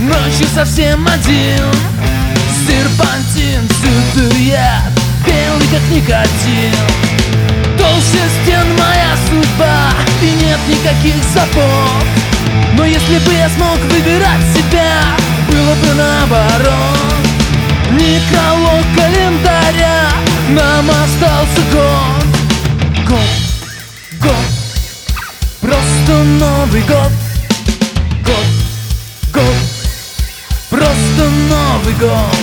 Ночью совсем один, серпантин, всюду яд, белый как никотин. Толще стен моя судьба, и нет никаких забот. Но если бы я смог выбирать себя, было бы наоборот. Никого календаря, нам остался год. Год, просто Новый год. Год, просто Новый год.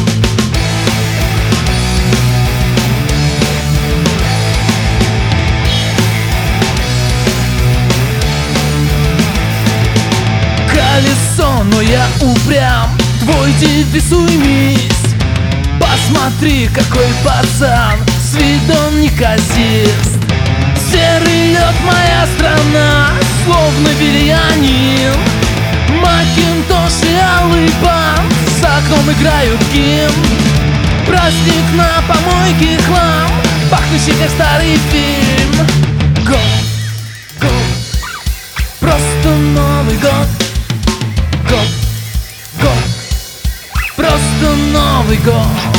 Колесо, но я упрям, твой девиз уймись. Посмотри, какой пацан, с видом неказист. Серый лед, моя страна, словно бельянин. Макинтош и алый бант, за окном играют гимн. Праздник на помойке, хлам, пахнущий как старый фильм. Год, просто Новый год. Год, просто Новый год.